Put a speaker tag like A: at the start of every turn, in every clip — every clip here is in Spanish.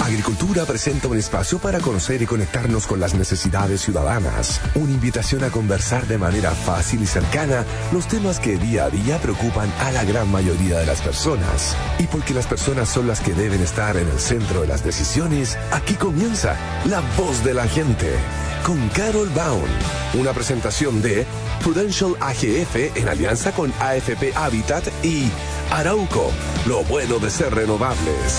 A: Agricultura presenta un espacio para conocer y conectarnos con las necesidades ciudadanas. Una invitación a conversar de manera fácil y cercana los temas que día a día preocupan a la gran mayoría de las personas. Y porque las personas son las que deben estar en el centro de las decisiones, aquí comienza La Voz de la Gente con Carol Baum. Una presentación de Prudential AGF en alianza con AFP Habitat y Arauco, lo bueno de ser renovables.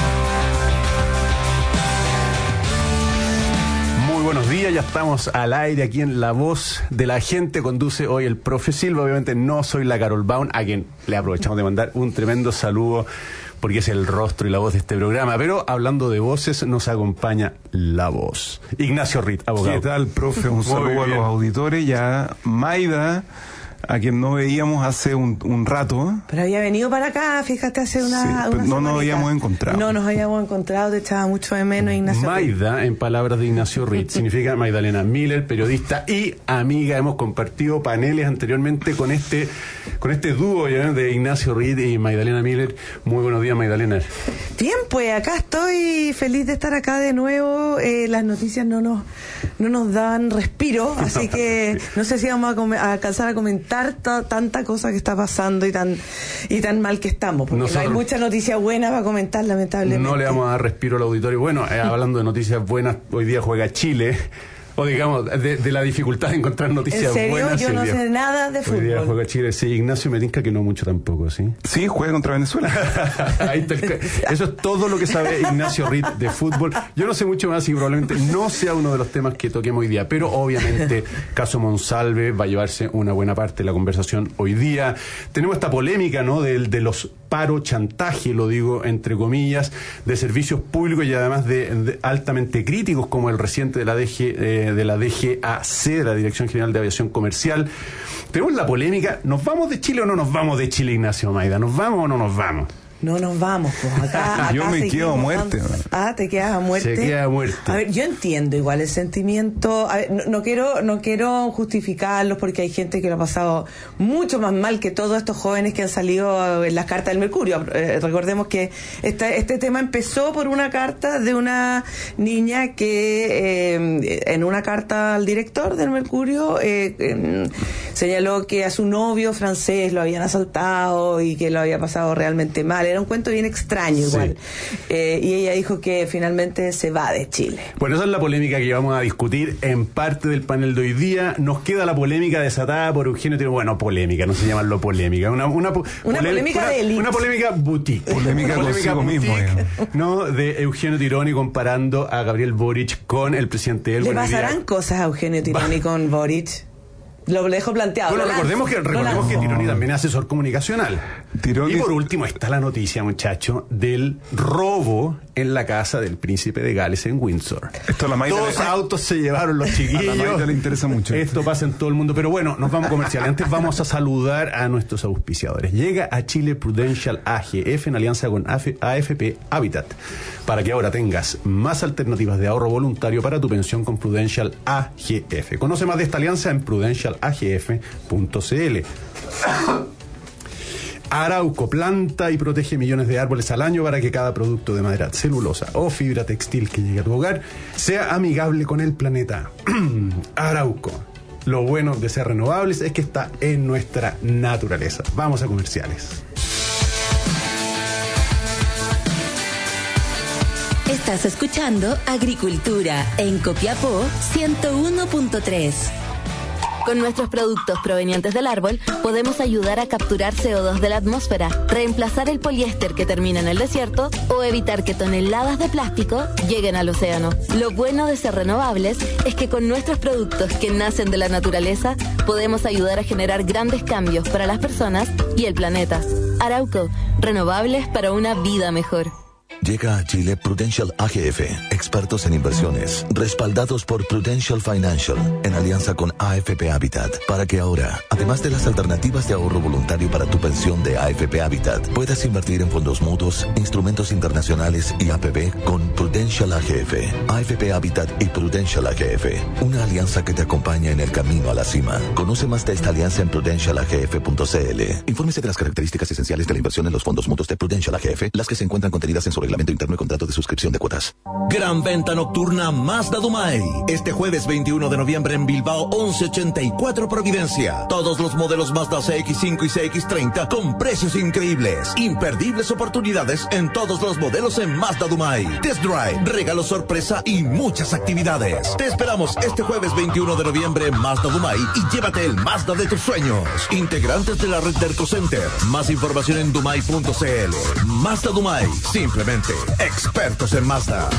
B: Buenos días, ya estamos al aire aquí en La Voz de la Gente. Conduce hoy el profe Silva. Obviamente no soy la Carol Baum, a quien le aprovechamos de mandar un tremendo saludo porque es el rostro y la voz de este programa. Pero hablando de voces, nos acompaña la voz. Ignacio Ritt, abogado.
C: ¿Qué tal, profe? Un saludo a los auditores y a Maida, a quien no veíamos hace un rato.
D: Pero había venido para acá, fíjate, hace una
C: no nos habíamos encontrado.
D: No nos habíamos encontrado, te echaba mucho de menos, Ignacio.
B: Maida, en palabras de Ignacio Ritt, significa Magdalena Miller, periodista y amiga. Hemos compartido paneles anteriormente con este dúo, ¿ya?, de Ignacio Ritt y Magdalena Miller. Muy buenos días, Magdalena.
D: Bien, pues acá estoy feliz de estar acá de nuevo. Las noticias no nos dan respiro, así que no sé si vamos a alcanzar a comentar tanta cosa que está pasando y tan mal que estamos, porque no hay mucha noticia buena para comentar, lamentablemente.
B: No le vamos a dar respiro al auditorio. Bueno, hablando de noticias buenas, hoy día juega Chile. O digamos, de la dificultad de encontrar noticias buenas.
D: ¿En serio? Yo no sé nada de fútbol.
B: Hoy día juega Chile. Sí, Ignacio me tinca que no mucho tampoco, ¿sí?
C: Sí, juega contra Venezuela.
B: Ahí está eso es todo lo que sabe Ignacio Ritt de fútbol. Yo no sé mucho más y probablemente no sea uno de los temas que toquemos hoy día. Pero obviamente, caso Monsalve va a llevarse una buena parte de la conversación hoy día. Tenemos esta polémica, ¿no?, de los paro chantaje, lo digo entre comillas, de servicios públicos y además de altamente críticos, como el reciente de la DGAC, de la Dirección General de Aviación Comercial. Tenemos la polémica, ¿nos vamos de Chile o no nos vamos de Chile, Ignacio Maida? ¿Nos vamos o no nos vamos?
D: No nos vamos, pues acá
C: yo me quedo a muerte.
D: ¿Te quedas a muerte?
B: Se queda a muerte.
D: A ver, yo entiendo igual el sentimiento. A ver, no quiero justificarlos, porque hay gente que lo ha pasado mucho más mal que todos estos jóvenes que han salido en las cartas del Mercurio. Recordemos que este tema empezó por una carta de una niña que en una carta al director del Mercurio señaló que a su novio francés lo habían asaltado y que lo había pasado realmente mal. Era un cuento bien extraño igual. Sí. Y ella dijo que finalmente se va de Chile.
B: Bueno, esa es la polémica que vamos a discutir en parte del panel de hoy día. Nos queda la polémica desatada por Eugenio Tironi. Bueno, polémica, no se llamarlo polémica. Una
D: polémica de élite.
B: Una polémica boutique.
C: Polémica consigo mismo.
B: ¿No? De Eugenio Tironi comparando a Gabriel Boric con el presidente del
D: ¿Le pasarán cosas a Eugenio Tironi con Boric? Lo dejo planteado.
B: Bueno, recordemos que Tironi también es asesor comunicacional. Y por último está la noticia, muchacho, del robo en la casa del príncipe de Gales en Windsor. Dos autos se llevaron los chiquillos.
C: A la Maida le interesa mucho.
B: Esto pasa en todo el mundo. Pero bueno, nos vamos a comercial. Antes vamos a saludar a nuestros auspiciadores. Llega a Chile Prudential AGF en alianza con AFP Habitat, para que ahora tengas más alternativas de ahorro voluntario para tu pensión con Prudential AGF. Conoce más de esta alianza en prudentialagf.cl. Arauco planta y protege millones de árboles al año para que cada producto de madera, celulosa o fibra textil que llegue a tu hogar sea amigable con el planeta. Arauco. Lo bueno de ser renovables es que está en nuestra naturaleza. Vamos a comerciales.
E: Estás escuchando Agricultura en Copiapó 101.3. Con nuestros productos provenientes del árbol, podemos ayudar a capturar CO2 de la atmósfera, reemplazar el poliéster que termina en el desierto o evitar que toneladas de plástico lleguen al océano. Lo bueno de ser renovables es que con nuestros productos que nacen de la naturaleza, podemos ayudar a generar grandes cambios para las personas y el planeta. Arauco, renovables para una vida mejor.
F: Llega a Chile Prudential AGF, expertos en inversiones, respaldados por Prudential Financial, en alianza con AFP Habitat, para que ahora, además de las alternativas de ahorro voluntario para tu pensión de AFP Habitat, puedas invertir en fondos mutuos, instrumentos internacionales y APB con Prudential AGF, AFP Habitat y Prudential AGF, una alianza que te acompaña en el camino a la cima. Conoce más de esta alianza en prudentialagf.cl. Infórmese de las características esenciales de la inversión en los fondos mutuos de Prudential AGF, las que se encuentran contenidas en su reglamento interno y contrato de suscripción de cuotas.
G: Gran venta nocturna Mazda Dumay. Este jueves 21 de noviembre en Bilbao 1184 Providencia. Todos los modelos Mazda CX-5 y CX-30 con precios increíbles. Imperdibles oportunidades en todos los modelos en Mazda Dumay. Test drive, regalo sorpresa y muchas actividades. Te esperamos este jueves 21 de noviembre en Mazda Dumay y llévate el Mazda de tus sueños. Integrantes de la red Derco Center. Más información en dumay.cl. Mazda Dumay. Simplemente expertos en Mazda.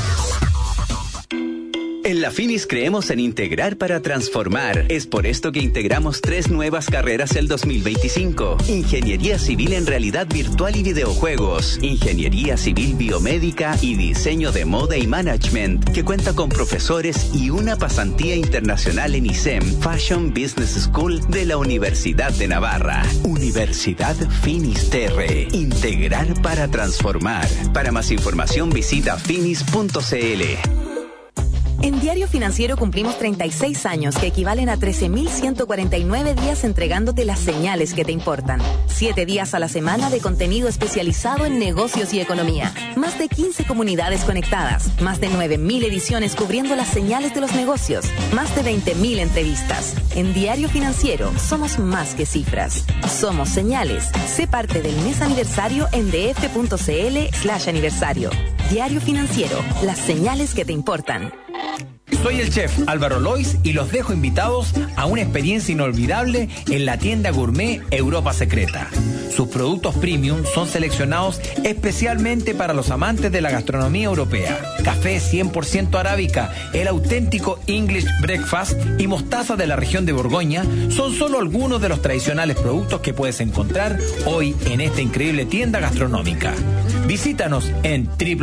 H: En la Finis creemos en integrar para transformar. Es por esto que integramos 3 nuevas carreras el 2025. Ingeniería Civil en Realidad Virtual y Videojuegos. Ingeniería Civil Biomédica y Diseño de Moda y Management, que cuenta con profesores y una pasantía internacional en ISEM, Fashion Business School de la Universidad de Navarra. Universidad Finisterre. Integrar para transformar. Para más información visita finis.cl.
I: En Diario Financiero cumplimos 36 años, que equivalen a 13.149 días entregándote las señales que te importan. 7 días a la semana de contenido especializado en negocios y economía. Más de 15 comunidades conectadas. Más de 9.000 ediciones cubriendo las señales de los negocios. Más de 20.000 entrevistas. En Diario Financiero somos más que cifras. Somos señales. Sé parte del mes aniversario en df.cl/aniversario. Diario Financiero. Las señales que te importan.
J: Soy el chef Álvaro Lois y los dejo invitados a una experiencia inolvidable en la tienda gourmet Europa Secreta. Sus productos premium son seleccionados especialmente para los amantes de la gastronomía europea. Café 100% arábica, el auténtico English Breakfast y mostaza de la región de Borgoña son solo algunos de los tradicionales productos que puedes encontrar hoy en esta increíble tienda gastronómica. Visítanos en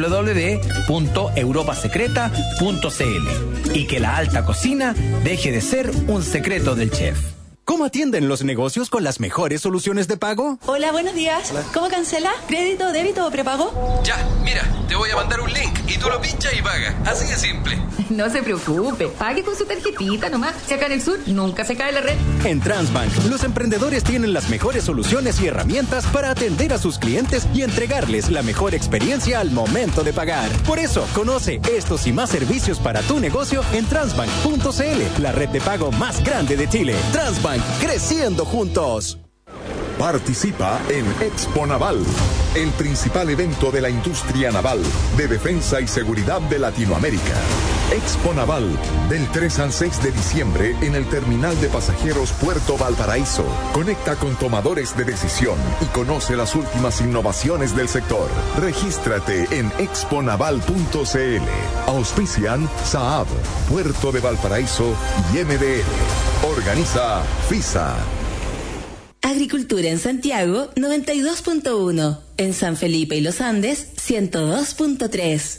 J: www.europasecreta.cl y que la alta cocina deje de ser un secreto del chef.
K: ¿Cómo atienden los negocios con las mejores soluciones de pago?
L: Hola, buenos días. Hola. ¿Cómo cancela? ¿Crédito, débito o prepago?
M: Ya, mira, te voy a mandar un link y tú lo pinchas y pagas. Así de simple.
L: No se preocupe, pague con su tarjetita nomás. Si acá en el sur nunca se cae la red.
K: En Transbank, los emprendedores tienen las mejores soluciones y herramientas para atender a sus clientes y entregarles la mejor experiencia al momento de pagar. Por eso, conoce estos y más servicios para tu negocio en transbank.cl, la red de pago más grande de Chile. Transbank, creciendo juntos.
N: Participa en Expo Naval, el principal evento de la industria naval, de defensa y seguridad de Latinoamérica. Expo Naval, del 3 al 6 de diciembre en el Terminal de Pasajeros Puerto Valparaíso. Conecta con tomadores de decisión y conoce las últimas innovaciones del sector. Regístrate en exponaval.cl. Auspician Saab, Puerto de Valparaíso y MDL. Organiza FISA.
E: Agricultura en Santiago, 92.1. En San Felipe y Los Andes, 102.3.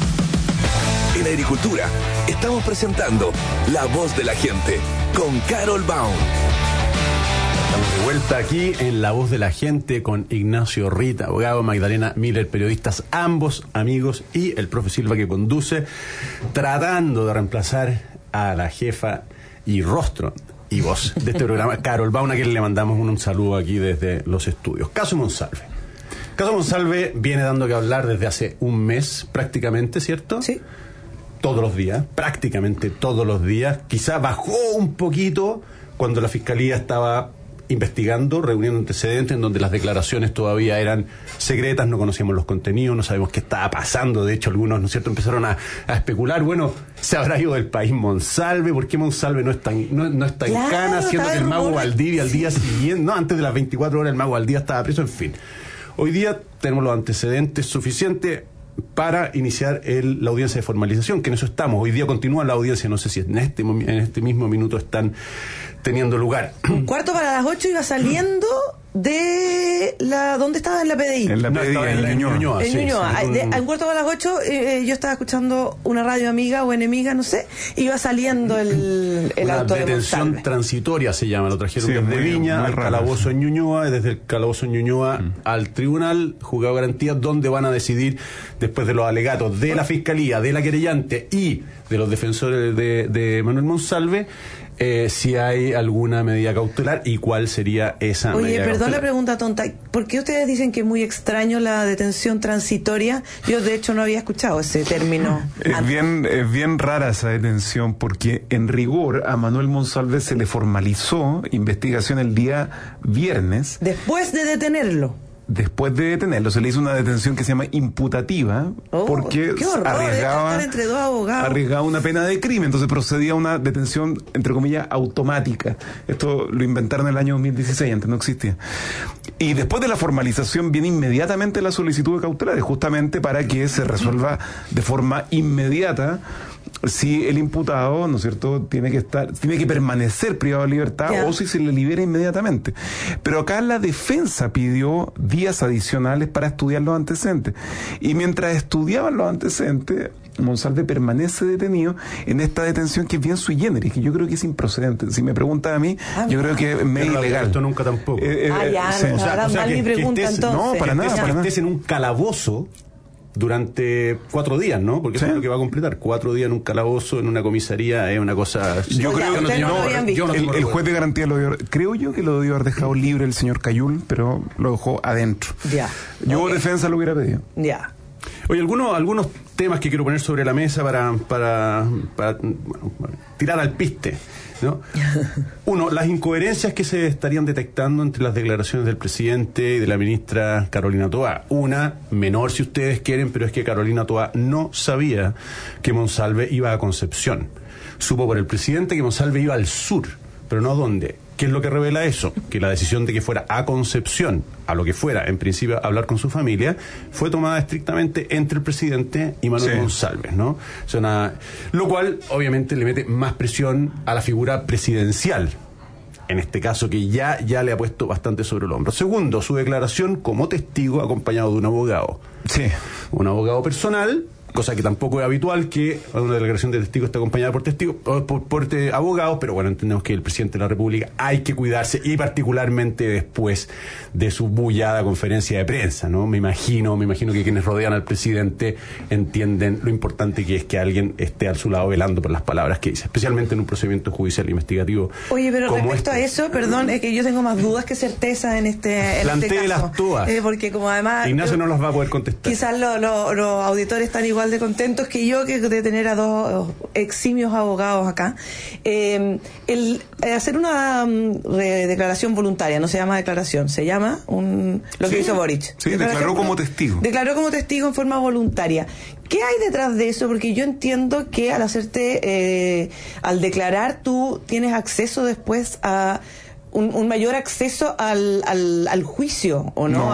A: En Agricultura, estamos presentando La Voz de la Gente, con Carol Baum.
B: Estamos de vuelta aquí en La Voz de la Gente con Ignacio Rita, abogado, Magdalena Miller, periodistas, ambos amigos, y el profe Silva que conduce, tratando de reemplazar a la jefa y rostro y voz de este programa, Carol Baum, a quien le mandamos un saludo aquí desde los estudios. Caso Monsalve. Caso Monsalve viene dando que hablar desde hace un mes prácticamente, ¿cierto?
D: Sí.
B: Todos los días, prácticamente todos los días. Quizá bajó un poquito cuando la Fiscalía estaba investigando, reuniendo antecedentes en donde las declaraciones todavía eran secretas, no conocíamos los contenidos, no sabemos qué estaba pasando. De hecho, algunos, ¿no es cierto?, empezaron a especular, bueno, ¿se habrá ido del país Monsalve? ¿Por qué Monsalve no está en Cana, siendo que el mago Valdivia al día siguiente, no, antes de las 24 horas el mago Valdivia estaba preso? En fin, hoy día tenemos los antecedentes suficientes para iniciar la audiencia de formalización, que en eso estamos. Hoy día continúa la audiencia, no sé si en este mismo minuto están teniendo lugar.
D: 7:45 iba saliendo de la... ¿Dónde estaba? En la PDI.
C: En la PDI, en Ñuñoa.
D: En Ñuñoa. A 7:45 yo estaba escuchando una radio amiga o enemiga, no sé, iba saliendo el auto de
B: detención
D: Monsalve.
B: transitoria se llama, lo trajeron desde Viña al calabozo en Ñuñoa, desde el calabozo en Ñuñoa al tribunal, juzgado de garantía, donde van a decidir, después de los alegatos de la Fiscalía, de la querellante y de los defensores de Manuel Monsalve, si hay alguna medida cautelar y cuál sería esa medida
D: Oye, perdón
B: cautelar.
D: la pregunta tonta. ¿Por qué ustedes dicen que es muy extraño la detención transitoria? Yo, de hecho, no había escuchado ese término.
C: Es bien rara esa detención porque, en rigor, a Manuel Monsalve se le formalizó investigación el día viernes.
D: Después de detenerlo.
C: Después de detenerlo, se le hizo una detención que se llama imputativa, porque
D: qué horror, estar entre dos abogados.
C: arriesgaba una pena de crimen, entonces procedía a una detención, entre comillas, automática. Esto lo inventaron en el año 2016, antes no existía. Y después de la formalización viene inmediatamente la solicitud de cautelares, justamente para que se resuelva de forma inmediata si el imputado, ¿no es cierto?, tiene que permanecer privado de libertad o si se le libera inmediatamente. Pero acá la defensa pidió días adicionales para estudiar los antecedentes. Y mientras estudiaban los antecedentes, Monsalve permanece detenido en esta detención que es bien sui generis, que yo creo que es improcedente. Si me preguntan a mí, yo creo que es medio ilegal.
B: Esto nunca tampoco.
D: Mi pregunta, entonces.
C: No, para nada.
B: Que estés en un calabozo durante 4 días, ¿no? Porque eso es lo que va a completar. 4 días en un calabozo, en una comisaría, es una cosa...
C: Yo creo que el juez de garantía creo yo que lo debió haber dejado libre el señor Cayul, pero lo dejó adentro. Yo defensa lo hubiera pedido.
B: Oye, algunos temas que quiero poner sobre la mesa para tirar al piste, ¿no? Uno, las incoherencias que se estarían detectando entre las declaraciones del presidente y de la ministra Carolina Toá. Una, menor si ustedes quieren, pero es que Carolina Toá no sabía que Monsalve iba a Concepción. Supo por el presidente que Monsalve iba al sur, pero no a dónde. ¿Qué es lo que revela eso? Que la decisión de que fuera a Concepción, a lo que fuera, en principio, a hablar con su familia, fue tomada estrictamente entre el presidente y Manuel Monsalve, ¿no? O sea, lo cual, obviamente, le mete más presión a la figura presidencial, en este caso, que ya le ha puesto bastante sobre el hombro. Segundo, su declaración como testigo acompañado de un abogado. Un abogado personal, cosa que tampoco es habitual que una declaración de testigo esté acompañada por testigos, por abogados, pero bueno, entendemos que el presidente de la República hay que cuidarse, y particularmente después de su bullada conferencia de prensa, ¿no? Me imagino que quienes rodean al presidente entienden lo importante que es que alguien esté a su lado velando por las palabras que dice, especialmente en un procedimiento judicial investigativo.
D: Oye, pero
B: como
D: respecto a eso, perdón, es que yo tengo más dudas que certeza en este
B: Plantee
D: caso.
B: Las todas.
D: Porque como además
B: Ignacio no las va a poder contestar.
D: Quizás los auditores están igual de contentos que yo de tener a dos eximios abogados acá. Hacer una declaración voluntaria, no se llama declaración, se llama lo que hizo Boric.
C: Sí, declaró como testigo.
D: Declaró como testigo en forma voluntaria. ¿Qué hay detrás de eso? Porque yo entiendo que al declarar tú tienes acceso después a un mayor acceso al juicio, ¿o no?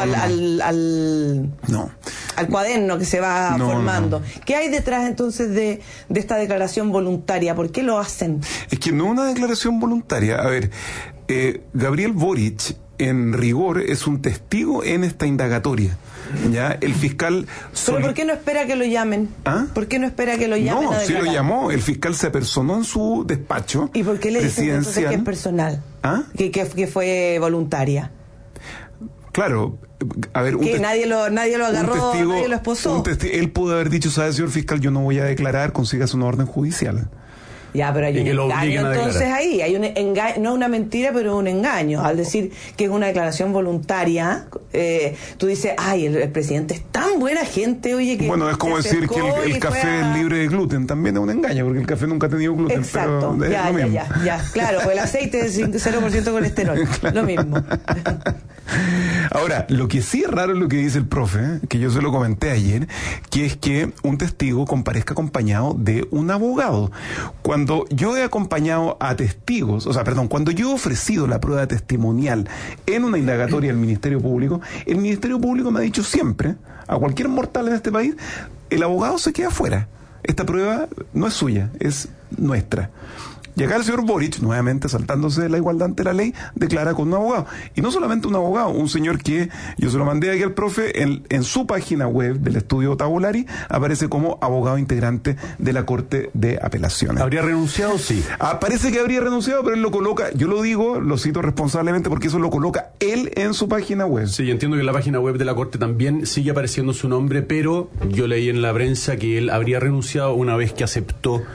D: Al cuaderno que se va formando. ¿Qué hay detrás entonces de esta declaración voluntaria? ¿Por qué lo hacen?
C: Es que no es una declaración voluntaria. A ver, Gabriel Boric, en rigor, es un testigo en esta indagatoria. ¿Ya? El fiscal...
D: ¿Pero por qué no espera que lo llamen? ¿Por qué no espera que lo llamen a declarar?
C: Sí lo llamó. El fiscal se apersonó en su despacho.
D: ¿Y por qué le dicen entonces que es personal? Que fue voluntaria.
C: Claro, a ver...
D: Que nadie lo agarró, nadie lo esposó.
C: Él pudo haber dicho, ¿sabe, señor fiscal? Yo no voy a declarar, consígase una orden judicial.
D: Ya, pero hay un engaño entonces ahí, hay un engaño, no una mentira, pero un engaño. Al decir que es una declaración voluntaria, tú dices, el presidente es tan buena gente, oye, que...
C: Bueno, es como decir que el café es libre de gluten, también es un engaño, porque el café nunca ha tenido gluten.
D: Exacto,
C: pero es lo mismo.
D: Claro, pues el aceite es 0% colesterol, lo mismo.
C: Ahora, lo que sí es raro es lo que dice el profe, que yo se lo comenté ayer, que es que un testigo comparezca acompañado de un abogado. Cuando yo he acompañado a testigos, cuando yo he ofrecido la prueba testimonial en una indagatoria del Ministerio Público, el Ministerio Público me ha dicho siempre, a cualquier mortal en este país, el abogado se queda fuera. Esta prueba no es suya, es nuestra. Y acá el señor Boric, nuevamente saltándose de la igualdad ante la ley, declara con un abogado. Y no solamente un abogado, un señor que yo se lo mandé aquí al profe, en su página web del estudio Tabulari, aparece como abogado integrante de la Corte de Apelaciones.
B: ¿Habría renunciado? Sí.
C: Parece que habría renunciado, pero él lo coloca, yo lo digo, lo cito responsablemente porque eso lo coloca él en su página web.
B: Sí, entiendo que en la página web de la Corte también sigue apareciendo su nombre, pero yo leí en la prensa que él habría renunciado una vez que aceptó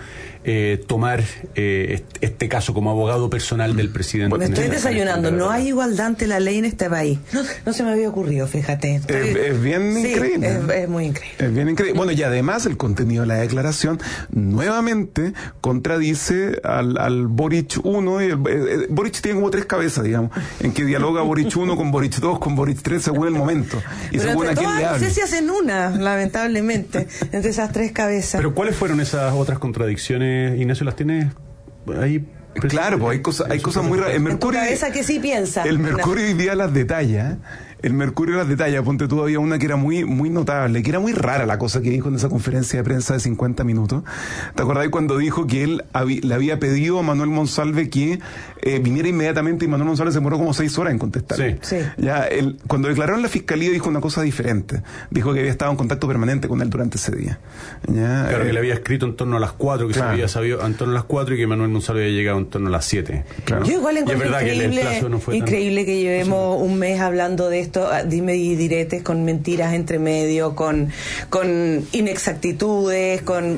B: tomar este caso como abogado personal del presidente.
D: Me estoy desayunando. No hay igualdad ante la ley en este país. No se me había ocurrido, fíjate.
C: Es bien increíble.
D: Es muy increíble.
C: Es bien increíble. Bueno, y además el contenido de la declaración nuevamente contradice al Boric 1. Boric tiene como 3 cabezas, digamos, en que dialoga Boric 1 con Boric 2, con Boric 3 según el momento. Y
D: pero
C: según a quién le
D: no
C: hable.
D: sé si hacen una, lamentablemente, entre esas 3 cabezas.
B: Pero ¿cuáles fueron esas otras contradicciones, Ignacio? ¿Las tienes ahí?
C: Claro, pues hay cosas muy raras. El Mercurio,
D: en tu cabeza que sí piensa.
C: El Mercurio hoy día las detalla. El Mercurio las detalla. Ponte tú, había una que era muy notable, que era muy rara la cosa que dijo en esa conferencia de prensa de 50 minutos. ¿Te acordás cuando dijo que él le había pedido a Manuel Monsalve que viniera inmediatamente, y Manuel Monsalve se demoró como 6 horas en contestar?
D: Sí.
C: Ya, cuando declaró en la fiscalía dijo una cosa diferente. Dijo que había estado en contacto permanente con él durante ese día. ¿Ya?
B: Claro, que le había escrito en torno a las 4, que se había sabido en torno a las 4 y que Manuel Monsalve había llegado en torno a las 7.
C: Claro.
D: Yo igual encuentro increíble que llevemos un mes hablando de esto, dime y diretes, con mentiras entre medio, con inexactitudes, con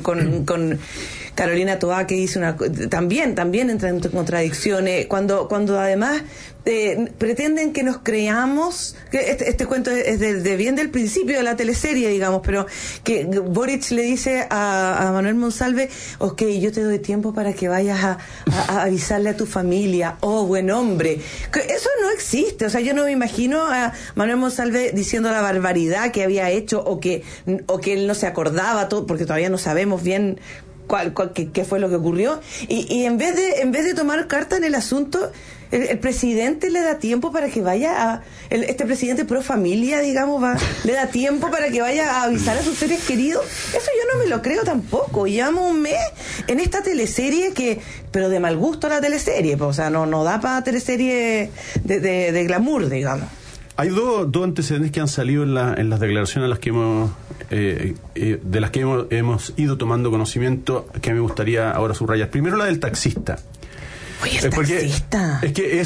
D: Carolina Toá, que dice también entra en contradicciones, cuando además pretenden que nos creamos que este cuento es de bien del principio de la teleserie, digamos, pero que Boric le dice a Manuel Monsalve: ok, yo te doy tiempo para que vayas a avisarle a tu familia. Oh, buen hombre. Eso no existe. O sea, yo no me imagino a Manuel Monsalve diciendo la barbaridad que había hecho, o que él no se acordaba todo, porque todavía no sabemos bien qué fue lo que ocurrió, y en vez de tomar carta en el asunto, el presidente le da tiempo para que vaya este presidente pro familia, digamos, le da tiempo para que vaya a avisar a sus seres queridos. Eso yo no me lo creo tampoco. Llevamos un mes en esta teleserie pero de mal gusto la teleserie, o sea, no da para teleserie de glamour, digamos.
B: Hay dos antecedentes que han salido en las declaraciones a las que de las que hemos ido tomando conocimiento, que me gustaría ahora subrayar. Primero, la del taxista.
D: Oye, el taxista.
B: Es que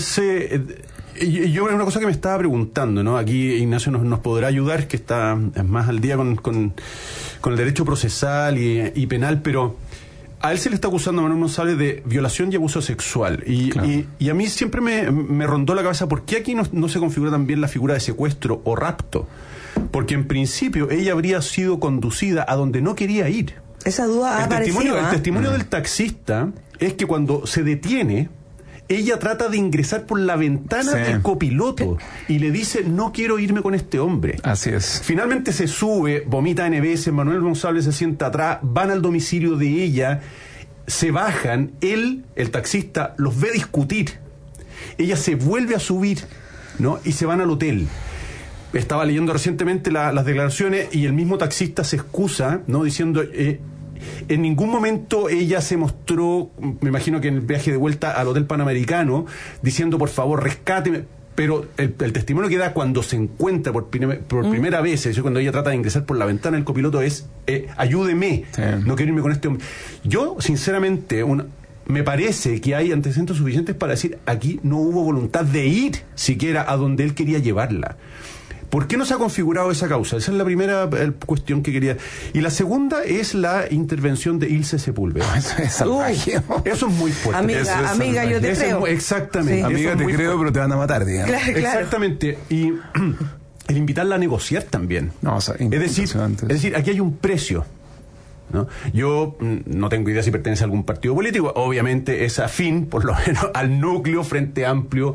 B: yo es una cosa que me estaba preguntando, ¿no? Aquí Ignacio nos podrá ayudar, que está más al día con el derecho procesal y penal, pero a él se le está acusando a Manuel Monsalve de violación y abuso sexual. Y a mí siempre me rondó la cabeza, ¿por qué aquí no se configura también la figura de secuestro o rapto? Porque en principio ella habría sido conducida a donde no quería ir.
D: Esa duda ha aparecido.
B: El testimonio del taxista es que cuando se detiene, ella trata de ingresar por la ventana del copiloto y le dice: no quiero irme con este hombre.
C: Así es.
B: Finalmente se sube, vomita NBS, Manuel Monsalve se sienta atrás, van al domicilio de ella, se bajan, el taxista los ve discutir, ella se vuelve a subir, ¿no? Y se van al hotel. Estaba leyendo recientemente las declaraciones, y el mismo taxista se excusa, ¿no? Diciendo: en ningún momento ella se mostró, me imagino que en el viaje de vuelta al Hotel Panamericano, diciendo por favor rescáteme, pero el testimonio que da cuando se encuentra por primera vez, es decir, cuando ella trata de ingresar por la ventana del copiloto, es ayúdeme, no quiero irme con este hombre. Yo sinceramente me parece que hay antecedentes suficientes para decir: aquí no hubo voluntad de ir siquiera a donde él quería llevarla. ¿Por qué no se ha configurado esa causa? Esa es la primera cuestión que quería. Y la segunda es la intervención de Ilse Sepúlveda.
C: Eso es salvaje.
B: Eso es muy fuerte.
D: Amiga, yo te creo.
B: Exactamente.
C: Sí. Amiga, te creo, pero te van a matar, digamos.
D: Claro.
B: Exactamente. Y el invitarla a negociar también.
C: No, o sea,
B: es decir, aquí hay un precio, ¿no? Yo no tengo idea si pertenece a algún partido político. Obviamente es afín, por lo menos, al núcleo Frente Amplio,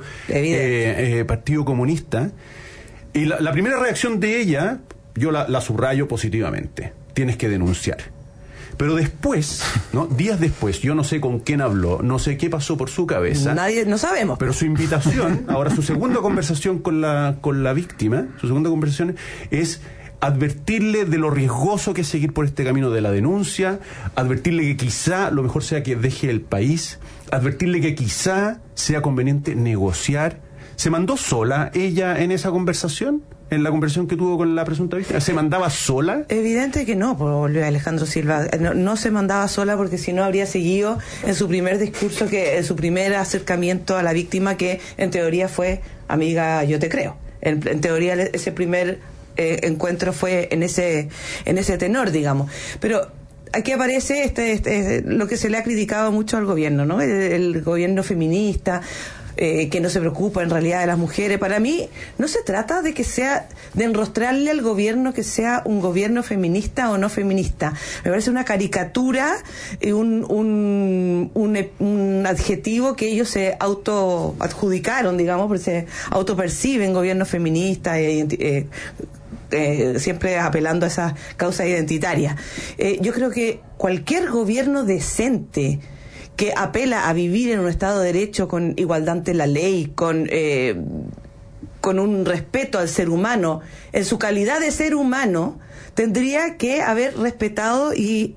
B: Partido Comunista. Y la primera reacción de ella, yo la subrayo positivamente: tienes que denunciar. Pero después, ¿no? Días después, yo no sé con quién habló, no sé qué pasó por su cabeza.
D: No sabemos.
B: Pero su invitación, ahora su segunda conversación con la víctima, su segunda conversación es advertirle de lo riesgoso que es seguir por este camino de la denuncia, advertirle que quizá lo mejor sea que deje el país, advertirle que quizá sea conveniente negociar. ¿Se mandó sola ella en esa conversación? ¿En la conversación que tuvo con la presunta víctima? ¿Se mandaba sola?
D: Evidente que no, por Alejandro Silva. No se mandaba sola, porque si no habría seguido en su primer discurso, en su primer acercamiento a la víctima, que en teoría fue: amiga, yo te creo. En teoría ese primer encuentro fue en ese tenor, digamos. Pero aquí aparece lo que se le ha criticado mucho al gobierno, ¿no? El gobierno feminista, que no se preocupa en realidad de las mujeres. Para mí no se trata de enrostrarle al gobierno que sea un gobierno feminista o no feminista. Me parece una caricatura, un adjetivo que ellos se autoadjudicaron, digamos, porque se autoperciben gobiernos feministas, siempre apelando a esas causas identitarias. Yo creo que cualquier gobierno decente que apela a vivir en un Estado de Derecho con igualdad ante la ley, con un respeto al ser humano, en su calidad de ser humano, tendría que haber respetado y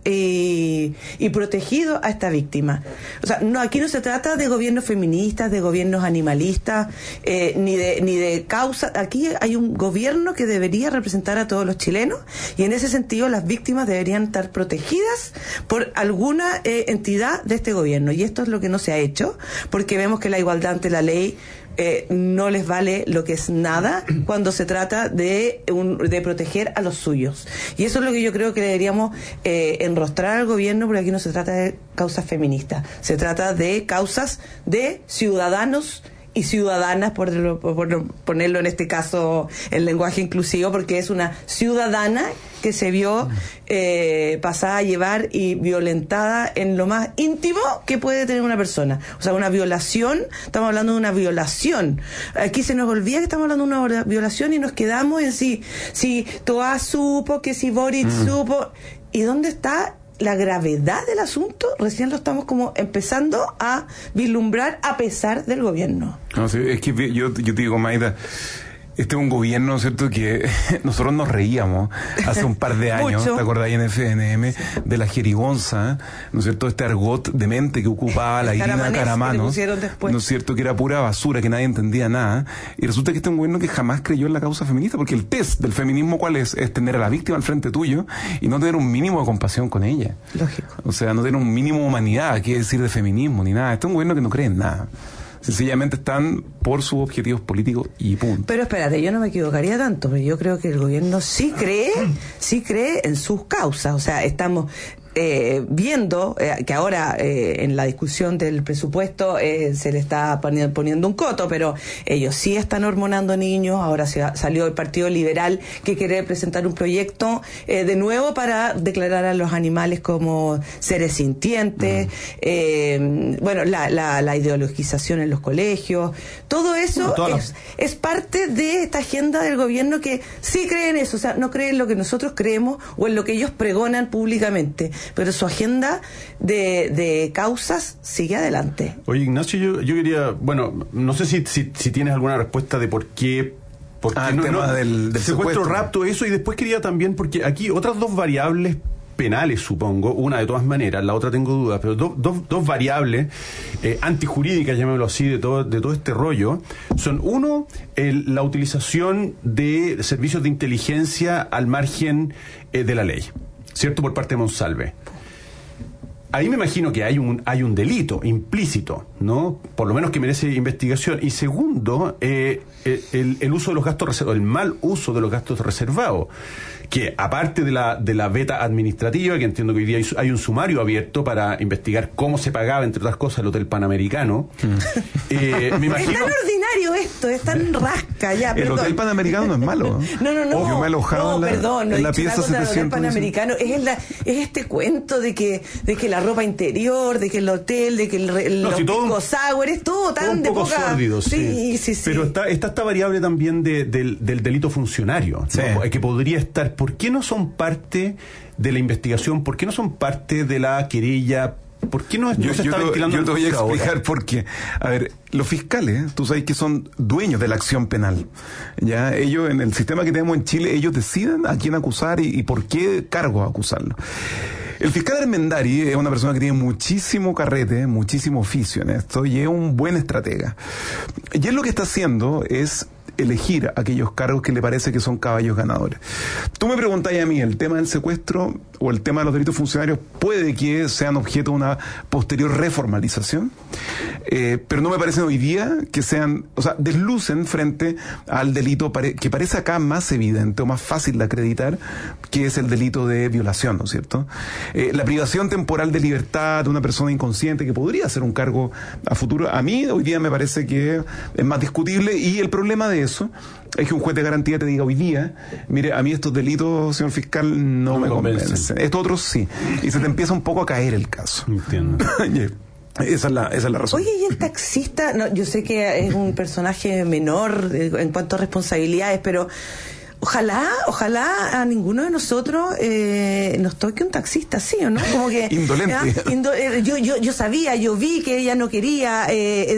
D: protegido a esta víctima. O sea, aquí no se trata de gobiernos feministas, de gobiernos animalistas, ni de causa. Aquí hay un gobierno que debería representar a todos los chilenos, y en ese sentido las víctimas deberían estar protegidas por alguna entidad de este gobierno, y esto es lo que no se ha hecho, porque vemos que la igualdad ante la ley no les vale lo que es nada cuando se trata de proteger a los suyos. Y eso es lo que yo creo que deberíamos enrostrar al gobierno, porque aquí no se trata de causas feministas, se trata de causas de ciudadanos y ciudadanas, por ponerlo en este caso en lenguaje inclusivo, porque es una ciudadana que se vio pasada a llevar y violentada en lo más íntimo que puede tener una persona. O sea, una violación, estamos hablando de una violación. Aquí se nos olvida que estamos hablando de una violación y nos quedamos en si Toa supo, que si Boric supo. ¿Y dónde está la gravedad del asunto? Recién lo estamos como empezando a vislumbrar a pesar del gobierno.
C: No, sí, es que yo te digo, Maida, este es un gobierno, ¿no es cierto?, que nosotros nos reíamos hace un par de años, ¿te acordás en FNM, de la jerigonza, ¿no es cierto?, este argot demente que ocupaba la Irina Caramanos, ¿no es cierto?, que era pura basura, que nadie entendía nada, y resulta que este es un gobierno que jamás creyó en la causa feminista, porque el test del feminismo, ¿cuál es? Es tener a la víctima al frente tuyo y no tener un mínimo de compasión con ella.
D: Lógico.
C: O sea, no tener un mínimo de humanidad, qué decir de feminismo, ni nada. Este es un gobierno que no cree en nada. Sencillamente están por sus objetivos políticos y punto.
D: Pero espérate, yo no me equivocaría tanto, porque yo creo que el gobierno sí cree en sus causas. O sea, estamos viendo que ahora en la discusión del presupuesto se le está poniendo un coto, pero ellos sí están hormonando niños. Ahora salió el Partido Liberal que quiere presentar un proyecto de nuevo para declarar a los animales como seres sintientes. Bueno, la ideologización en los colegios, todo eso es parte de esta agenda del gobierno, que sí cree en eso. O sea, no cree en lo que nosotros creemos o en lo que ellos pregonan públicamente, pero su agenda de causas sigue adelante.
B: Oye, Ignacio, yo quería, bueno, no sé si tienes alguna respuesta de por qué
C: el tema del
B: secuestro, rapto, eso, y después quería también, porque aquí otras dos variables penales, supongo, una de todas maneras, la otra tengo dudas, pero dos variables antijurídicas, llamémoslo así, de todo este rollo, son uno, la utilización de servicios de inteligencia al margen de la ley, ¿cierto?, por parte de Monsalve. Ahí me imagino que hay un delito implícito, ¿no?, por lo menos que merece investigación. Y segundo, el uso de los gastos reservados, el mal uso de los gastos reservados, que aparte de la veta administrativa, que entiendo que hoy día hay un sumario abierto para investigar cómo se pagaba, entre otras cosas, el Hotel Panamericano. Me imagino...
D: Es tan ordinario esto, es tan rasca ya.
C: El Hotel Panamericano no es malo, ¿no?
D: No.
C: Yo me he alojado
D: en la pieza 700. El Hotel Panamericano es este cuento de que la ropa interior, de que el hotel, de que los pisco sour, es todo tan de poca...
B: sórdido,
D: sí.
B: Pero está esta variable también del delito funcionario, ¿no?, que podría estar. ¿Por qué no son parte de la investigación? ¿Por qué no son parte de la querella? ¿Por qué no se está ventilando?
C: Yo te voy a explicar
B: ahora?
C: por qué. A ver, los fiscales, tú sabes que son dueños de la acción penal. Ya, ellos, en el sistema que tenemos en Chile, ellos deciden a quién acusar y por qué cargo acusarlo. El fiscal Armendari es una persona que tiene muchísimo carrete, muchísimo oficio en esto, y es un buen estratega. Y él lo que está haciendo es elegir aquellos cargos que le parece que son caballos ganadores. Tú me preguntáis a mí, el tema del secuestro o el tema de los delitos funcionarios puede que sean objeto de una posterior reformalización, pero no me parece hoy día que sean, o sea, deslucen frente al delito que parece acá más evidente o más fácil de acreditar, que es el delito de violación, ¿no es cierto? La privación temporal de libertad de una persona inconsciente que podría ser un cargo a futuro, a mí hoy día me parece que es más discutible, y el problema de eso es que un juez de garantía te diga hoy día, mire, a mí estos delitos, señor fiscal, no me convencen. Estos otros sí. Y se te empieza un poco a caer el caso.
B: Entiendo.
C: Esa es la razón.
D: Oye, y el taxista, no, yo sé que es un personaje menor en cuanto a responsabilidades, pero ojalá a ninguno de nosotros nos toque un taxista, ¿sí o no? Como que
C: indolente.
D: yo vi que ella no quería,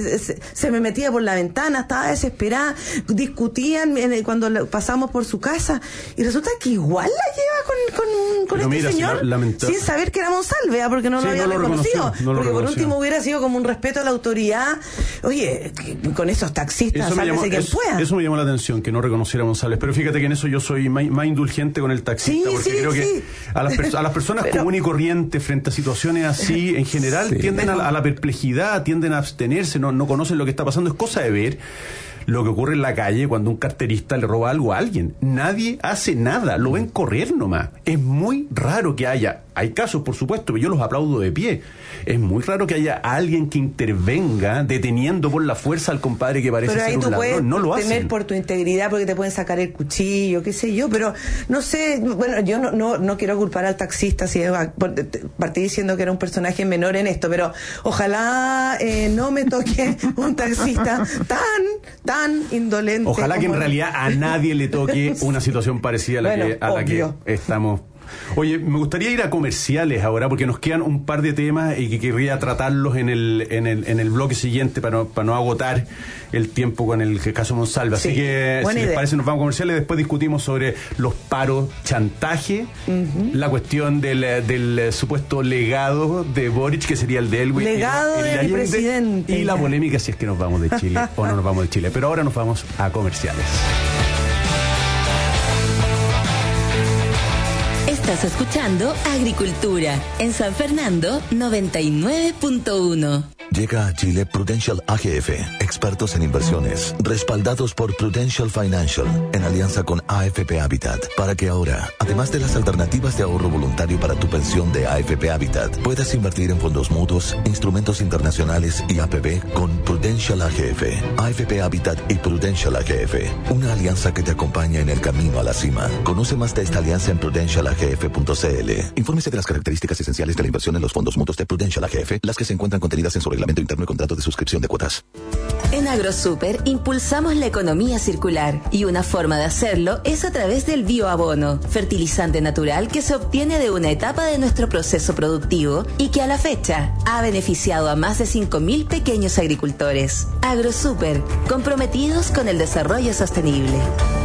D: se me metía por la ventana, estaba desesperada, discutían cuando pasamos por su casa, y resulta que igual la lleva con este
B: mira,
D: señor, sin saber que era Monsalve, porque no lo había reconocido, porque por último hubiera sido como un respeto a la autoridad. Oye, con esos taxistas, sálvese quien pueda.
B: Eso me llamó la atención, que no reconociera a Monsalve, pero fíjate que en eso yo soy más indulgente con el taxista, porque creo que a las personas comunes y corrientes frente a situaciones así, en general, tienden a la perplejidad, tienden a abstenerse, no conocen lo que está pasando. Es cosa de ver lo que ocurre en la calle cuando un carterista le roba algo a alguien. Nadie hace nada, lo ven correr nomás. Es muy raro que hay casos, por supuesto, pero yo los aplaudo de pie. Es muy raro que haya alguien que intervenga deteniendo por la fuerza al compadre que parece ser un ladrón. No lo hacen.
D: Temer por tu integridad, porque te pueden sacar el cuchillo, qué sé yo, pero no sé, bueno, yo no quiero culpar al taxista, si partí diciendo que era un personaje menor en esto, pero ojalá no me toque un taxista tan indolente.
B: Ojalá que en realidad a nadie le toque una situación parecida a la que estamos. Oye, me gustaría ir a comerciales ahora, porque nos quedan un par de temas y que querría tratarlos en el bloque siguiente para no agotar el tiempo con el caso Monsalve. Así que, si les parece, nos vamos a comerciales. Después discutimos sobre los paros, chantaje, la cuestión del supuesto legado de Boric, que sería el de Elwin.
D: Legado del presidente.
B: Y la polémica si es que nos vamos de Chile o no nos vamos de Chile. Pero ahora nos vamos a comerciales.
E: Estás escuchando Agricultura en San Fernando 99.1.
F: Llega a Chile Prudential AGF, expertos en inversiones, respaldados por Prudential Financial, en alianza con AFP Habitat, para que ahora, además de las alternativas de ahorro voluntario para tu pensión de AFP Habitat, puedas invertir en fondos mutuos, instrumentos internacionales y APB con Prudential AGF, AFP Habitat y Prudential AGF, una alianza que te acompaña en el camino a la cima. Conoce más de esta alianza en prudentialagf.cl. Infórmese de las características esenciales de la inversión en los fondos mutuos de Prudential AGF, las que se encuentran contenidas en su reglamento interno y contrato de suscripción de cuotas.
E: En AgroSuper impulsamos la economía circular, y una forma de hacerlo es a través del bioabono, fertilizante natural que se obtiene de una etapa de nuestro proceso productivo y que a la fecha ha beneficiado a más de 5.000 pequeños agricultores. AgroSuper, comprometidos con el desarrollo sostenible.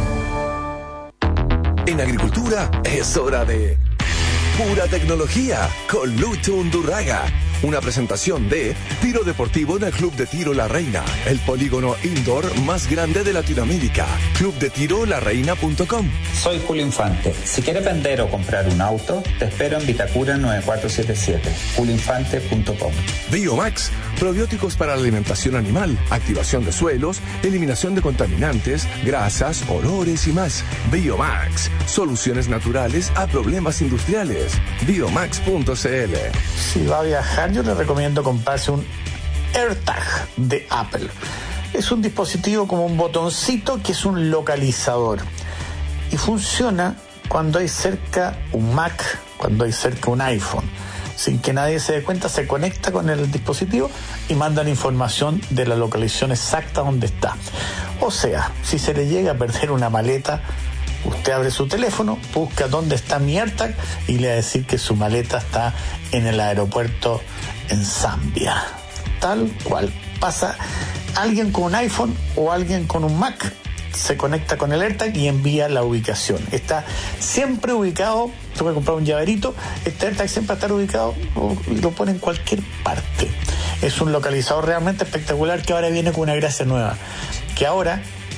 A: En agricultura es hora de pura tecnología con Lucho Undurraga. Una presentación de Tiro Deportivo en el Club de Tiro La Reina, el polígono indoor más grande de Latinoamérica. clubdetirolareina.com.
O: Soy Julio Infante. Si quieres vender o comprar un auto, te espero en Vitacura 9477, julioinfante.com.
A: Biomax, probióticos para la alimentación animal, activación de suelos, eliminación de contaminantes, grasas, olores y más. Biomax, soluciones naturales a problemas industriales. Biomax.cl.
P: Si va a viajar, yo le recomiendo comprarse un AirTag de Apple. Es un dispositivo como un botoncito que es un localizador y funciona cuando hay cerca un Mac, cuando hay cerca un iPhone. Sin que nadie se dé cuenta, se conecta con el dispositivo y manda la información de la localización exacta donde está. O sea, si se le llega a perder una maleta, usted abre su teléfono, busca dónde está mi AirTag y le va a decir que su maleta está en el aeropuerto en Zambia. Tal cual. Pasa alguien con un iPhone o alguien con un Mac, se conecta con el AirTag y envía la ubicación. Está siempre ubicado. Tú puedes comprar un llaverito, este AirTag siempre va a estar ubicado y lo pone en cualquier parte. Es un localizador realmente espectacular que ahora viene con una gracia nueva, que ahora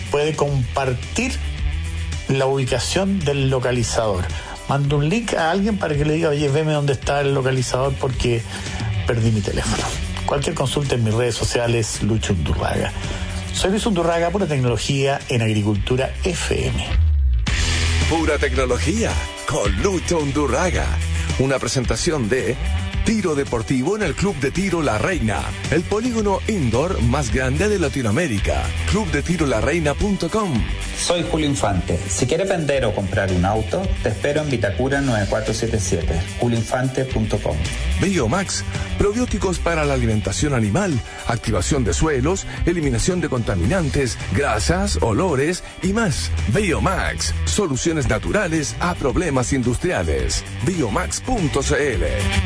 P: puede compartir la ubicación del localizador. Manda un link a alguien para que le diga, oye, veme dónde está el localizador porque perdí mi teléfono. Cualquier consulta en mis redes sociales, Lucho Undurraga. Soy Luis Undurraga, pura tecnología en Agricultura FM.
A: Pura tecnología con Lucho Undurraga. Una presentación de Tiro Deportivo en el Club de Tiro La Reina, el polígono indoor más grande de Latinoamérica. clubdetirolareina.com.
O: Soy Julio Infante. Si quieres vender o comprar un auto, te espero en Vitacura 9477, julioinfante.com.
A: Biomax, probióticos para la alimentación animal, activación de suelos, eliminación de contaminantes, grasas, olores y más. Biomax, soluciones naturales a problemas industriales. Biomax.cl.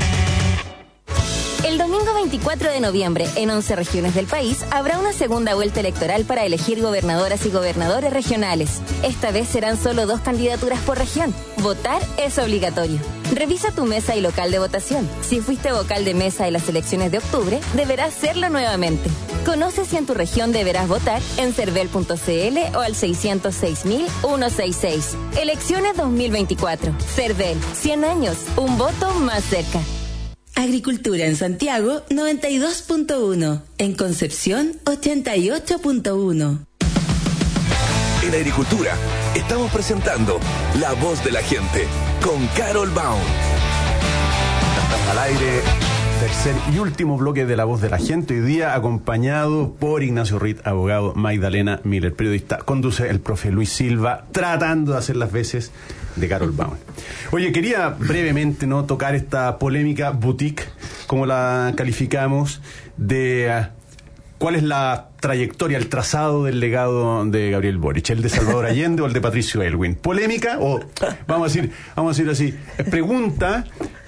E: El domingo 24 de noviembre, en 11 regiones del país, habrá una segunda vuelta electoral para elegir gobernadoras y gobernadores regionales. Esta vez serán solo 2 candidaturas por región. Votar es obligatorio. Revisa tu mesa y local de votación. Si fuiste vocal de mesa en las elecciones de octubre, deberás serlo nuevamente. Conoce si en tu región deberás votar en cervel.cl o al 606.166. Elecciones 2024. Cervel, 100 años, un voto más cerca.
Q: Agricultura en Santiago 92.1, en Concepción 88.1.
A: En Agricultura estamos presentando La Voz de la Gente con Carol Baum.
B: Al aire, tercer y último bloque de La Voz de la Gente, hoy día acompañado por Ignacio Ritt, abogado, Magdalena Miller, periodista, conduce el profe Luis Silva, tratando de hacer las veces de Carol Baum. Oye, quería brevemente tocar esta polémica boutique, como la calificamos, de cuál es la trayectoria, el trazado del legado de Gabriel Boric, el de Salvador Allende o el de Patricio Aylwin. Polémica, o vamos a decir así, pregunta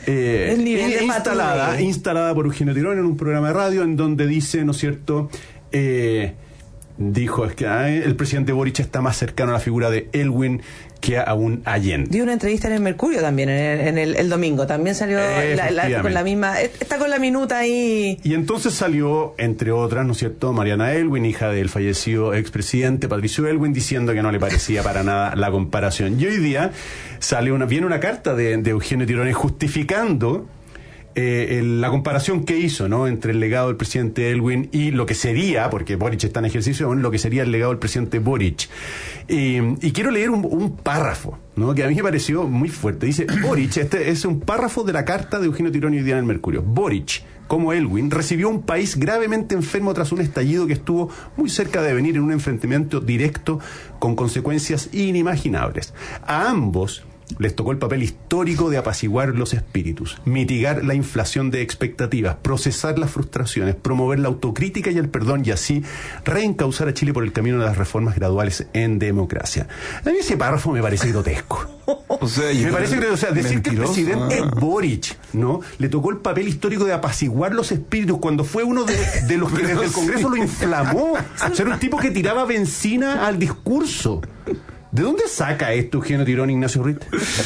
B: instalada por Eugenio Tironi en un programa de radio en donde dice, ¿no es cierto?, dijo es que el presidente Boric está más cercano a la figura de Aylwin que a un Allende.
D: Dio una entrevista en el Mercurio también, en el domingo. También salió con la misma... Está con la minuta ahí.
B: Y entonces salió, entre otras, ¿no es cierto?, Mariana Aylwin, hija del fallecido expresidente Patricio Aylwin, diciendo que no le parecía para nada la comparación. Y hoy día viene una carta de Eugenio Tironi justificando la comparación que hizo, ¿no?, entre el legado del presidente Aylwin y lo que sería, porque Boric está en ejercicio, lo que sería el legado del presidente Boric. Y quiero leer un párrafo, ¿no?, que a mí me pareció muy fuerte. Dice Boric, este es un párrafo de la carta de Eugenio Tironi hoy día en el Mercurio. Boric, como Aylwin, recibió un país gravemente enfermo tras un estallido que estuvo muy cerca de venir en un enfrentamiento directo con consecuencias inimaginables. A ambos les tocó el papel histórico de apaciguar los espíritus, mitigar la inflación de expectativas, procesar las frustraciones, promover la autocrítica y el perdón y así reencauzar a Chile por el camino de las reformas graduales en democracia. A mí ese párrafo me parece grotesco. Me parece que, decir que el presidente Boric, ¿no?, le tocó el papel histórico de apaciguar los espíritus cuando fue uno de los que desde el Congreso lo inflamó. O sea, era un tipo que tiraba benzina al discurso. ¿De dónde saca esto Eugenio Tironi, Ignacio Ritt?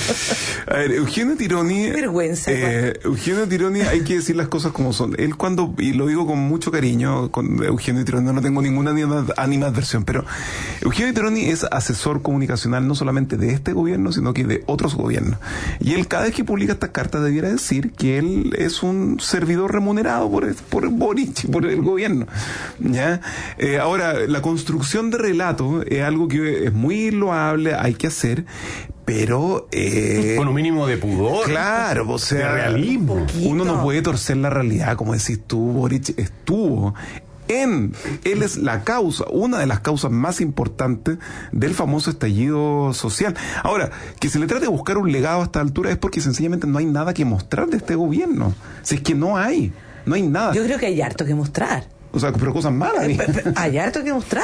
C: A ver, Eugenio Tironi...
D: Vergüenza.
C: Eugenio Tironi, hay que decir las cosas como son. Él y lo digo con mucho cariño, con Eugenio Tironi no tengo ninguna animadversión, pero Eugenio Tironi es asesor comunicacional no solamente de este gobierno, sino que de otros gobiernos. Y él cada vez que publica estas cartas debiera decir que él es un servidor remunerado por Boric, por el gobierno. ¿Ya? Ahora, la construcción de relato es algo que es muy loable, hay que hacer, pero
B: con un mínimo de pudor,
C: claro, o sea,
B: de realismo.
C: Uno no puede torcer la realidad, como decís tú. Boric estuvo él es la causa, una de las causas más importantes del famoso estallido social. Ahora, que se le trate de buscar un legado a esta altura es porque sencillamente no hay nada que mostrar de este gobierno. Si es que no hay nada.
D: Yo creo que hay harto que mostrar.
C: O sea, pero cosas malas.
D: Hay harto que mostrar,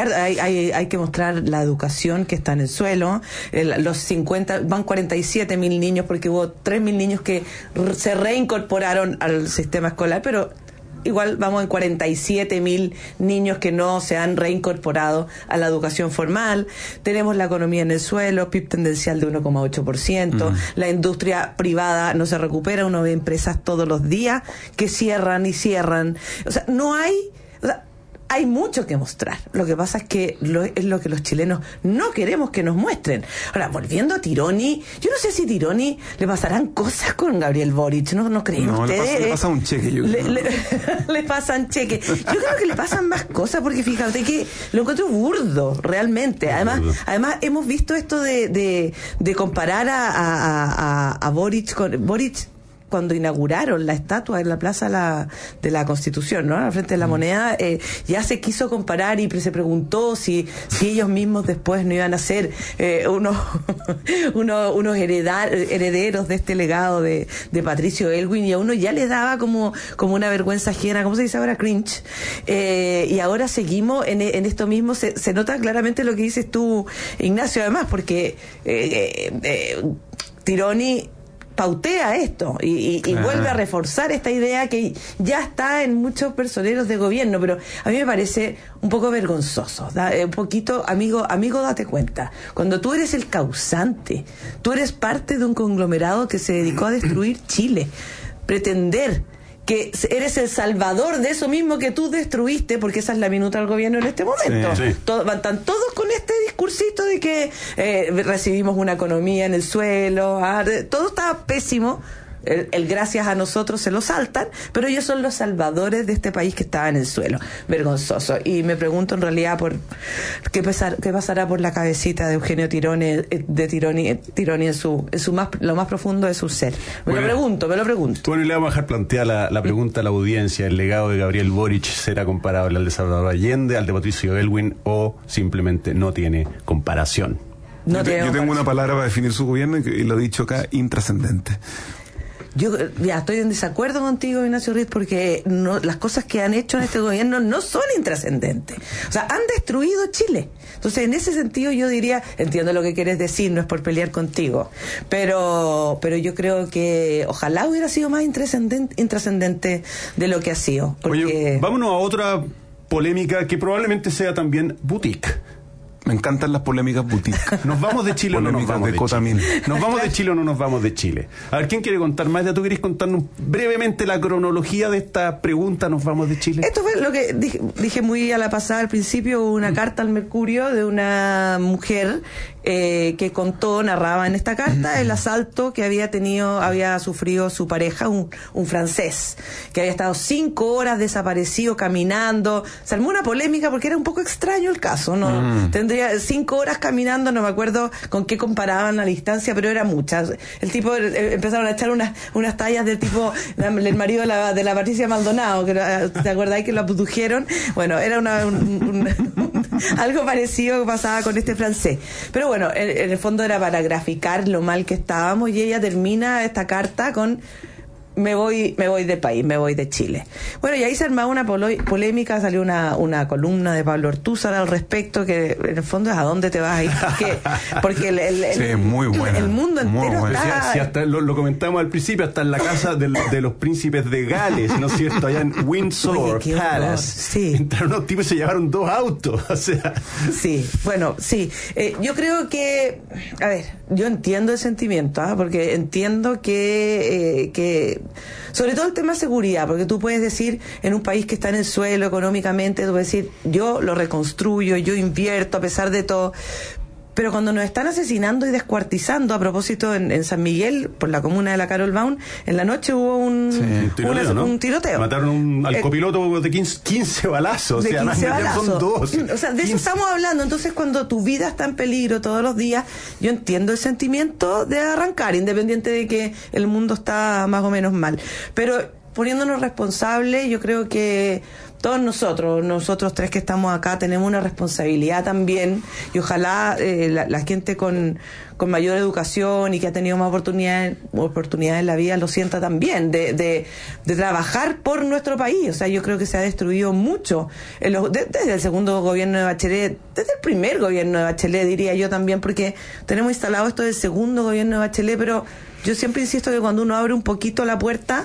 D: hay que mostrar la educación que está en el suelo, los 47.000 niños, porque hubo 3.000 niños que se reincorporaron al sistema escolar, pero igual vamos en 47.000 niños que no se han reincorporado a la educación formal. Tenemos la economía en el suelo, PIB tendencial de 1,8%. La industria privada no se recupera. Uno ve empresas todos los días que cierran y cierran. O sea, no hay... hay mucho que mostrar. Lo que pasa es que es lo que los chilenos no queremos que nos muestren. Ahora, volviendo a Tironi, yo no sé si Tironi le pasarán cosas con Gabriel Boric, ¿no creen ustedes?
C: Le pasa un cheque, yo creo.
D: Le pasan cheque. Yo creo que le pasan más cosas, porque fíjate que lo encuentro burdo, realmente. Además hemos visto esto de comparar a Boric con Boric cuando inauguraron la estatua en la Plaza de la Constitución, ¿no? Al frente de la Moneda, ya se quiso comparar y se preguntó si ellos mismos después no iban a ser unos herederos de este legado de Patricio Aylwin, y a uno ya le daba como una vergüenza ajena, ¿cómo se dice ahora? Cringe. Y ahora seguimos en esto mismo, se nota claramente lo que dices tú, Ignacio, además, porque Tironi pautea esto y vuelve a reforzar esta idea que ya está en muchos personeros de gobierno, pero a mí me parece un poco vergonzoso, un poquito, amigo, date cuenta, cuando tú eres el causante, tú eres parte de un conglomerado que se dedicó a destruir Chile, pretender que eres el salvador de eso mismo que tú destruiste, porque esa es la minuta del gobierno en este momento. Sí. Están todos con este discursito de que recibimos una economía en el suelo, todo está pésimo. El gracias a nosotros se lo saltan, pero ellos son los salvadores de este país que estaba en el suelo. Vergonzoso. Y me pregunto en realidad por qué pasará por la cabecita de Eugenio Tironi en lo más profundo de su ser. Me lo pregunto.
B: Bueno, y le vamos a dejar plantear la pregunta a la audiencia: ¿el legado de Gabriel Boric será comparable al de Salvador Allende, al de Patricio Aylwin, o simplemente no tiene comparación?
C: Yo tengo una palabra para definir su gobierno y lo he dicho acá: intrascendente.
D: Yo ya estoy en desacuerdo contigo, Ignacio Riz, porque las cosas que han hecho en este gobierno no son intrascendentes. O sea, han destruido Chile. Entonces, en ese sentido, yo diría, entiendo lo que quieres decir, no es por pelear contigo, pero yo creo que ojalá hubiera sido más intrascendente de lo que ha sido. Porque...
B: Oye, vámonos a otra polémica que probablemente sea también boutique.
C: Me encantan las polémicas boutique.
B: ¿Nos vamos de Chile o no nos vamos de Chile? ¿Nos vamos de Chile o no nos vamos de Chile? A ver, ¿quién quiere contar más? ¿Ya tú querés contarnos brevemente la cronología de esta pregunta? ¿Nos vamos de Chile?
D: Esto fue lo que dije muy a la pasada al principio, una carta al Mercurio de una mujer que narraba en esta carta el asalto que había sufrido su pareja, un francés, que había estado 5 horas desaparecido caminando. Se armó una polémica porque era un poco extraño el caso, ¿no? Tendría 5 horas caminando, no me acuerdo con qué comparaban la distancia, pero era muchas. El tipo, empezaron a echar unas tallas del tipo, el marido de la Patricia Maldonado, que ¿te acordáis que lo abdujeron? Bueno, era algo parecido que pasaba con este francés. Pero bueno, en el fondo era para graficar lo mal que estábamos, y ella termina esta carta con: me voy del país, me voy de Chile. Bueno, y ahí se armaba una polémica, salió una columna de Pablo Ortúzar al respecto, que en el fondo es a dónde te vas a ir, porque
C: sí, muy buena,
D: el mundo entero está...
B: Sí, hasta lo comentamos al principio, hasta en la casa de los príncipes de Gales, ¿no es cierto? Allá en Windsor Palace.
D: Sí.
B: Entraron unos tipos y se llevaron 2 autos, o sea...
D: Sí, bueno, sí. Yo creo que... A ver, yo entiendo el sentimiento, porque entiendo que sobre todo el tema de seguridad, porque tú puedes decir, en un país que está en el suelo económicamente, tú puedes decir, yo lo reconstruyo, yo invierto a pesar de todo. Pero cuando nos están asesinando y descuartizando, a propósito en San Miguel, por la comuna de la Carol Baum, en la noche hubo un tiroteo.
B: Mataron al copiloto de 15 balazos.
D: De 15 balazos.
B: Son 2.
D: O sea, de 15. Eso estamos hablando. Entonces, cuando tu vida está en peligro todos los días, yo entiendo el sentimiento de arrancar, independiente de que el mundo está más o menos mal. Pero poniéndonos responsables, yo creo que todos nosotros 3 que estamos acá, tenemos una responsabilidad también, y ojalá la gente con mayor educación y que ha tenido más oportunidades en la vida lo sienta también, de trabajar por nuestro país. O sea, yo creo que se ha destruido mucho desde el segundo gobierno de Bachelet, desde el primer gobierno de Bachelet, diría yo también, porque tenemos instalado esto del segundo gobierno de Bachelet, pero yo siempre insisto que cuando uno abre un poquito la puerta,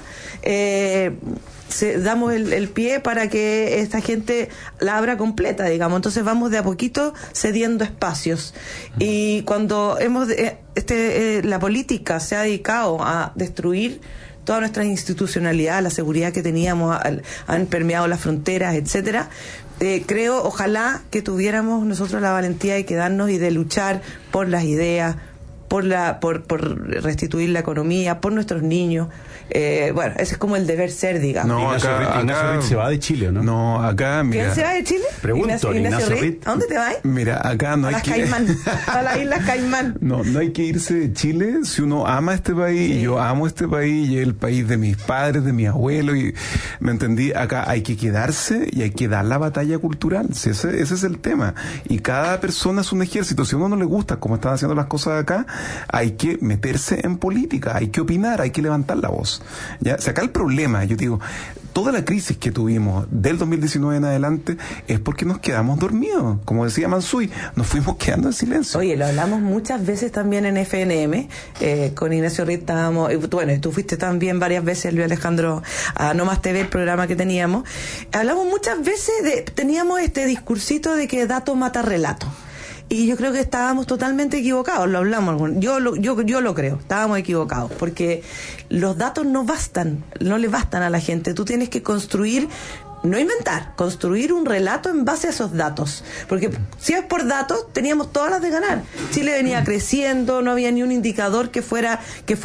D: damos el pie para que esta gente la abra completa, digamos. Entonces vamos de a poquito cediendo espacios. Y cuando la política se ha dedicado a destruir toda nuestra institucionalidad, la seguridad que teníamos, han permeado las fronteras, etcétera. Creo, ojalá que tuviéramos nosotros la valentía de quedarnos y de luchar por las ideas, por restituir la economía, por nuestros niños. Bueno, ese es como el deber ser, digamos.
B: No, Ignacio Ritt se va de Chile, ¿no?
C: No, acá, mira.
D: ¿Quién se va de Chile?
B: Pregunto, Ignacio Ritt.
D: ¿A dónde te vas?
C: Mira, acá no hay que...
D: Caimán, a las Islas Caimán.
C: No hay que irse de Chile si uno ama este país, y yo amo este país, y es el país de mis padres, de mis abuelos, y me entendí, acá hay que quedarse y hay que dar la batalla cultural, sí, ese es el tema, y cada persona es un ejército. Si a uno no le gusta cómo están haciendo las cosas acá, hay que meterse en política, hay que opinar, hay que levantar la voz. ¿Ya? O sea, acá el problema, yo digo, toda la crisis que tuvimos del 2019 en adelante es porque nos quedamos dormidos. Como decía Mansuy, nos fuimos quedando en silencio.
D: Oye, lo hablamos muchas veces también en FNM, con Ignacio Ritt estábamos, bueno, tú fuiste también varias veces, Luis Alejandro, a No Más TV, el programa que teníamos. Hablamos muchas veces teníamos este discursito de que dato mata relato. Y yo creo que estábamos totalmente equivocados, lo hablamos, yo lo creo, estábamos equivocados, porque los datos no le bastan a la gente, tú tienes que construir, no inventar, construir un relato en base a esos datos, porque si es por datos, teníamos todas las de ganar. Chile venía creciendo, no había ni un indicador que fuera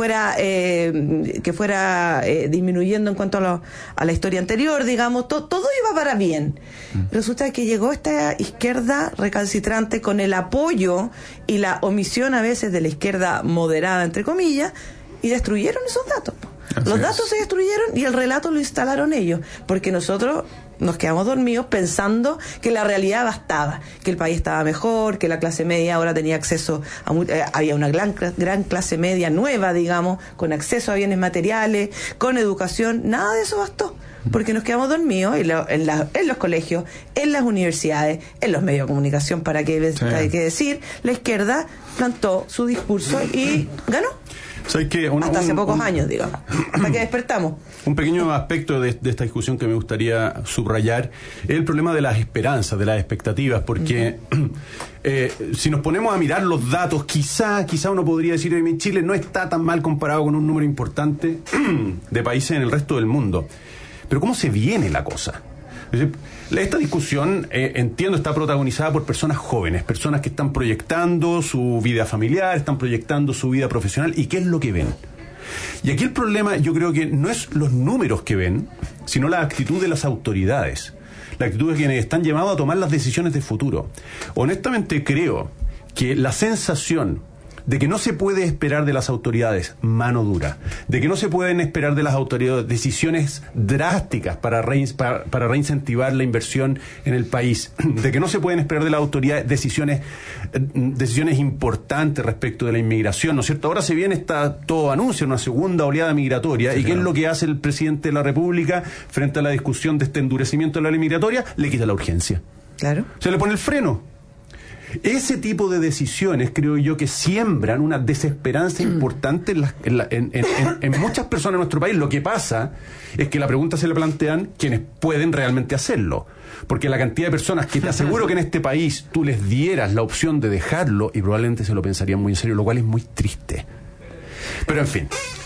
D: disminuyendo en cuanto a la historia anterior, digamos, todo iba para bien. Resulta que llegó esta izquierda recalcitrante con el apoyo y la omisión a veces de la izquierda moderada, entre comillas, y destruyeron esos datos. Los datos se destruyeron y el relato lo instalaron ellos, porque nosotros nos quedamos dormidos pensando que la realidad bastaba, que el país estaba mejor, que la clase media ahora tenía acceso a había una gran clase media nueva, digamos, con acceso a bienes materiales, con educación. Nada de eso bastó, porque nos quedamos dormidos en los colegios, en las universidades, en los medios de comunicación, para qué hay que decir, la izquierda plantó su discurso y ganó. Hasta hace pocos años, digamos, hasta que despertamos.
B: Un pequeño aspecto de esta discusión que me gustaría subrayar es el problema de las esperanzas, de las expectativas, porque si nos ponemos a mirar los datos, quizá uno podría decir que Chile no está tan mal comparado con un número importante de países en el resto del mundo. Pero ¿cómo se viene la cosa? Esta discusión, entiendo, está protagonizada por personas jóvenes, personas que están proyectando su vida familiar, están proyectando su vida profesional, y qué es lo que ven. Y aquí el problema, yo creo que no es los números que ven, sino la actitud de las autoridades, la actitud de quienes están llamados a tomar las decisiones de futuro. Honestamente creo que la sensación de que no se puede esperar de las autoridades mano dura, de que no se pueden esperar de las autoridades decisiones drásticas para reincentivar la inversión en el país, de que no se pueden esperar de las autoridades decisiones importantes respecto de la inmigración, ¿no es cierto? Ahora se viene todo anuncia una segunda oleada migratoria, sí, y ¿qué es lo que hace el presidente de la República frente a la discusión de este endurecimiento de la ley migratoria? Le quita la urgencia.
D: Claro.
B: Se le pone el freno. Ese tipo de decisiones creo yo que siembran una desesperanza importante en muchas personas en nuestro país. Lo que pasa es que la pregunta se le plantean quienes pueden realmente hacerlo, porque la cantidad de personas que te aseguro que en este país tú les dieras la opción de dejarlo y probablemente se lo pensarían muy en serio, lo cual es muy triste. Pero en fin,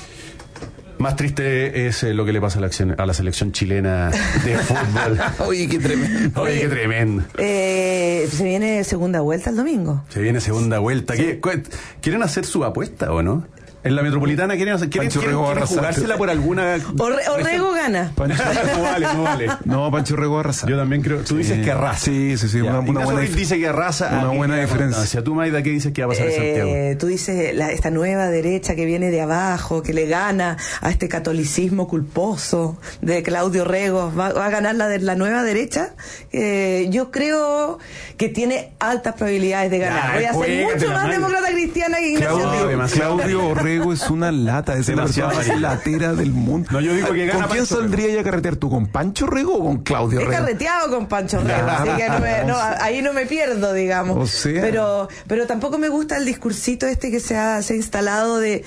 B: más triste es lo que le pasa a la selección chilena de fútbol.
C: Oye, qué tremendo.
D: Se viene segunda vuelta el domingo.
B: Se viene segunda vuelta. Sí. ¿Quieren hacer su apuesta o no? En la Metropolitana quieren jugársela por alguna...
D: Orrego gana.
B: No vale.
C: No, Pancho Rego arrasa.
B: Yo también creo. Tú dices que arrasa.
C: Sí.
B: Una buena dice que arrasa.
C: Una buena diferencia.
B: Tú, Maida, ¿qué dices que va a pasar en Santiago?
D: Tú dices esta nueva derecha que viene de abajo, que le gana a este catolicismo culposo de Claudio Rego. ¿Va a ganar la nueva derecha? Yo creo que tiene altas probabilidades de ganar. Voy a ser mucho más demócrata cristiana que Ignacio.
C: Claudio Rego es una lata, es la persona más latera del mundo.
B: No, yo digo que
C: ¿Con quién saldría ella a carretear tú? ¿Con Pancho Rego o con Claudio Rego?
D: He carreteado con Pancho Rego, así que ahí no me pierdo, digamos.
C: O sea.
D: Pero tampoco me gusta el discursito que se ha instalado de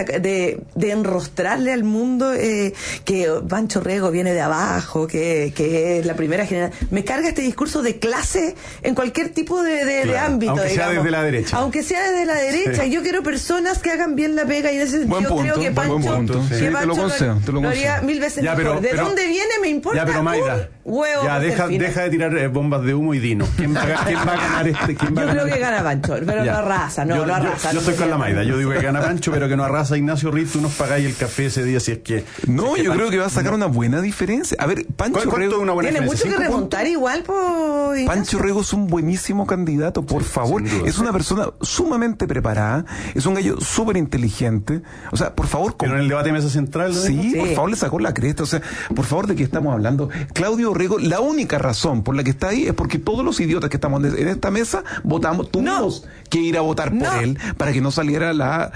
D: enrostrarle al mundo que Pancho Rego viene de abajo, que es la primera generación. Me carga este discurso de clase en cualquier tipo de ámbito,
B: aunque
D: digamos.
B: Sea desde la derecha.
D: Aunque sea desde la derecha. Sí. Yo quiero personas que hagan bien la pega pega y en ese sentido creo que Pancho,
C: te lo concedo,
D: lo haría mil veces mejor. ¿De dónde viene? Me importa.
B: Ya, pero Mayra,
D: huevo.
B: Ya, deja de tirar bombas de humo y dinos. ¿Quién va a ganar este?
D: Yo creo que gana Pancho, pero no arrasa, no arrasa.
B: Yo estoy con la Mayra, yo digo que gana Pancho, pero que no arrasa Ignacio Riz. Tú nos pagáis el café ese día si es que...
C: No, yo creo que va a sacar una buena diferencia. A ver, Pancho Rego...
D: Tiene mucho que remontar igual, pues.
C: Pancho Rego es un buenísimo candidato, por favor. Es una persona sumamente preparada, es un gallo súper inteligente. O sea, por favor...
B: Pero en el debate de mesa central...
C: Sí, por favor, le sacó la cresta. O sea, por favor, ¿de qué estamos hablando? Claudio Rego, la única razón por la que está ahí es porque todos los idiotas que estamos en esta mesa tuvimos que ir a votar por él para que no saliera la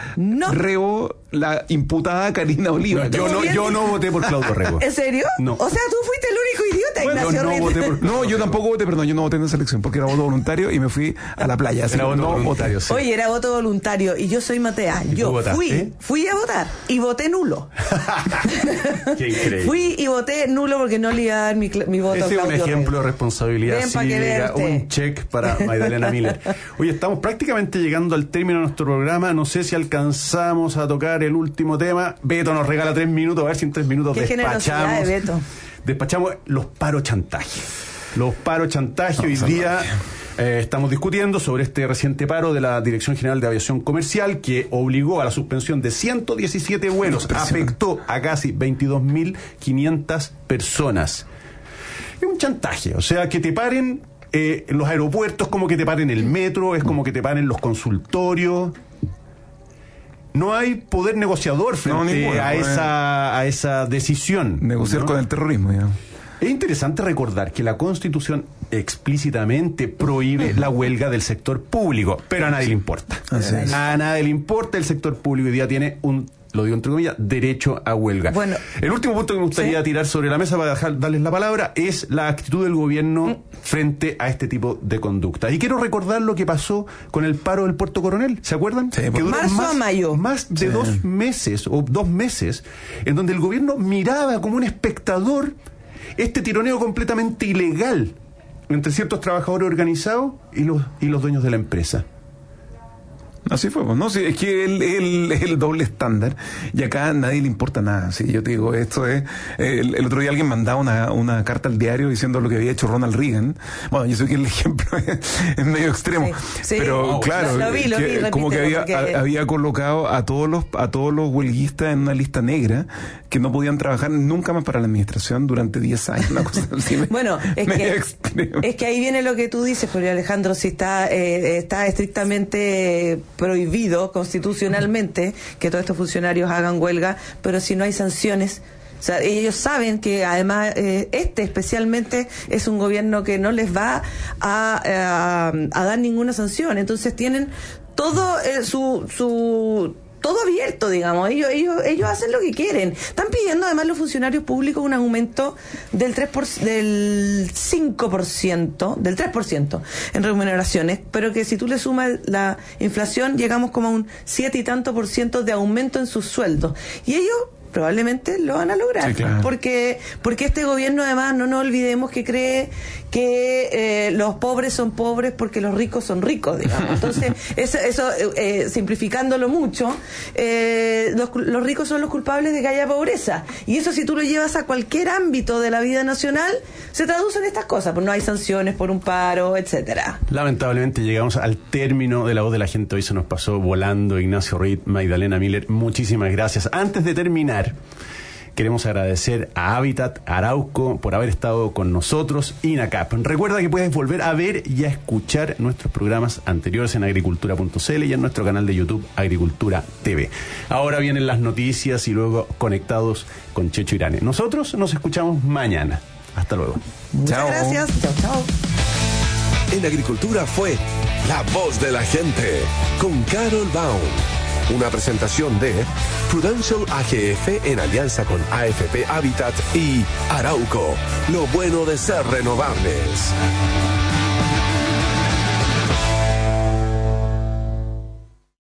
C: imputada Karina Oliva.
B: Yo no voté por Claudio Rego.
D: ¿En serio?
B: No.
D: O sea, tú fuiste el único idiota, Ignacio.
C: Yo tampoco voté, perdón, yo no voté en esa elección porque era voto voluntario y me fui a la playa. Así
B: era voto voluntario,
C: sí.
D: Oye, era voto voluntario y yo soy Matea. Yo fui a votar y voté nulo.
B: Qué increíble.
D: Fui y voté nulo porque no le iba a dar mi voto a Claudio
B: Rego. Es un ejemplo
D: Rego.
B: de responsabilidad cívica, un check para Magdalena Miller. Oye, estamos prácticamente llegando al término de nuestro programa. No sé si alcanzamos a tocar el último tema. Beto nos regala 3 minutos, a ver si en 3 minutos despachamos los paro chantaje. Los paro chantaje hoy día estamos discutiendo sobre este reciente paro de la Dirección General de Aviación Comercial que obligó a la suspensión de 117 vuelos, afectó a casi 22.500 personas. Es un chantaje, o sea, que te paren los aeropuertos, como que te paren el metro, es como que te paren los consultorios. No hay poder negociador frente a esa decisión.
C: Negociar con el terrorismo, ya.
B: Es interesante recordar que la Constitución explícitamente prohíbe la huelga del sector público, pero a nadie le importa. A nadie le importa, el sector público hoy día tiene lo digo entre comillas, derecho a huelga. Bueno, el último punto que me gustaría tirar sobre la mesa para darles la palabra es la actitud del gobierno frente a este tipo de conducta. Y quiero recordar lo que pasó con el paro del Puerto Coronel. ¿Se acuerdan?
D: Sí, que duró marzo a mayo.
B: Más de 2 meses, en donde el gobierno miraba como un espectador este tironeo completamente ilegal entre ciertos trabajadores organizados y los dueños de la empresa.
C: Así fue, ¿no? Sí, es que el doble estándar y acá a nadie le importa nada. Sí, yo te digo, esto es... el otro día alguien mandaba una carta al diario diciendo lo que había hecho Ronald Reagan. Bueno, yo sé que el ejemplo es medio extremo, pero claro,
D: lo vi,
C: como que había colocado a todos los huelguistas en una lista negra que no podían trabajar nunca más para la administración durante 10 años. Una cosa así.
D: Bueno, es que ahí viene lo que tú dices, porque Alejandro, si está estrictamente prohibido constitucionalmente que todos estos funcionarios hagan huelga, pero si no hay sanciones, o sea, ellos saben que además especialmente es un gobierno que no les va a dar ninguna sanción, entonces tienen todo todo abierto, digamos. Ellos hacen lo que quieren. Están pidiendo además los funcionarios públicos un aumento del 3% en remuneraciones, pero que si tú le sumas la inflación llegamos como a un 7 y tanto % de aumento en sus sueldos. Y ellos probablemente lo van a lograr, sí, claro. porque este gobierno además no nos olvidemos que cree que los pobres son pobres porque los ricos son ricos, digamos. Entonces eso simplificándolo mucho, los ricos son los culpables de que haya pobreza, y eso si tú lo llevas a cualquier ámbito de la vida nacional se traduce en estas cosas, pues no hay sanciones por un paro, etcétera.
B: Lamentablemente llegamos al término de La Voz de la Gente. Hoy se nos pasó volando. Ignacio Riz, Magdalena Miller, muchísimas gracias. Antes de terminar, queremos agradecer a Habitat, Arauco, por haber estado con nosotros, INACAP. Recuerda que puedes volver a ver y a escuchar nuestros programas anteriores en agricultura.cl y en nuestro canal de YouTube Agricultura TV. Ahora vienen las noticias y luego conectados con Checho Irane. Nosotros nos escuchamos mañana. Hasta luego.
D: Muchas gracias. Chao.
A: En Agricultura fue La Voz de la Gente con Carol Baum. Una presentación de Prudential AGF en alianza con AFP Habitat y Arauco. Lo bueno de ser renovables.